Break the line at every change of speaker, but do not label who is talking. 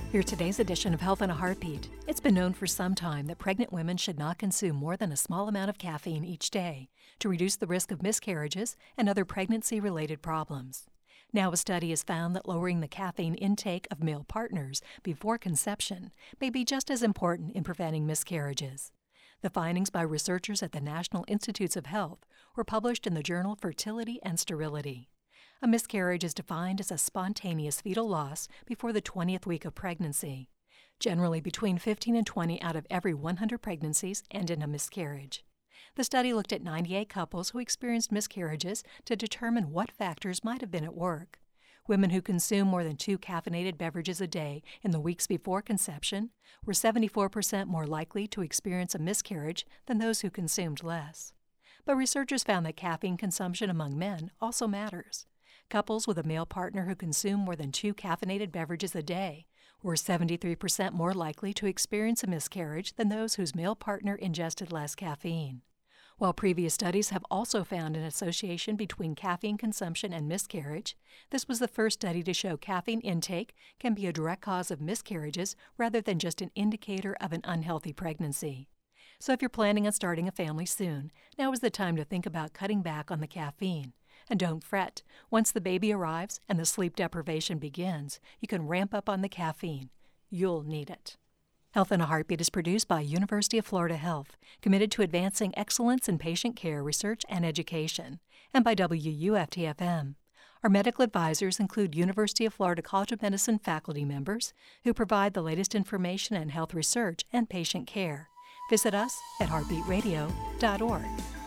Here's today's edition of Health in a Heartbeat. It's been known for some time that pregnant women should not consume more than a small amount of caffeine each day to reduce the risk of miscarriages and other pregnancy-related problems. Now, a study has found that lowering the caffeine intake of male partners before conception may be just as important in preventing miscarriages. The findings by researchers at the National Institutes of Health were published in the journal Fertility and Sterility. A miscarriage is defined as a spontaneous fetal loss before the 20th week of pregnancy. Generally, between 15 and 20 out of every 100 pregnancies end in a miscarriage. The study looked at 98 couples who experienced miscarriages to determine what factors might have been at work. Women who consume more than 2 caffeinated beverages a day in the weeks before conception were 74% more likely to experience a miscarriage than those who consumed less. But researchers found that caffeine consumption among men also matters. Couples with a male partner who consume more than 2 caffeinated beverages a day were 73% more likely to experience a miscarriage than those whose male partner ingested less caffeine. While previous studies have also found an association between caffeine consumption and miscarriage, this was the first study to show caffeine intake can be a direct cause of miscarriages rather than just an indicator of an unhealthy pregnancy. So if you're planning on starting a family soon, now is the time to think about cutting back on the caffeine. And don't fret, once the baby arrives and the sleep deprivation begins, you can ramp up on the caffeine. You'll need it. Health in a Heartbeat is produced by University of Florida Health, committed to advancing excellence in patient care, research, and education, and by WUFT-FM. Our medical advisors include University of Florida College of Medicine faculty members who provide the latest information in health research and patient care. Visit us at heartbeatradio.org.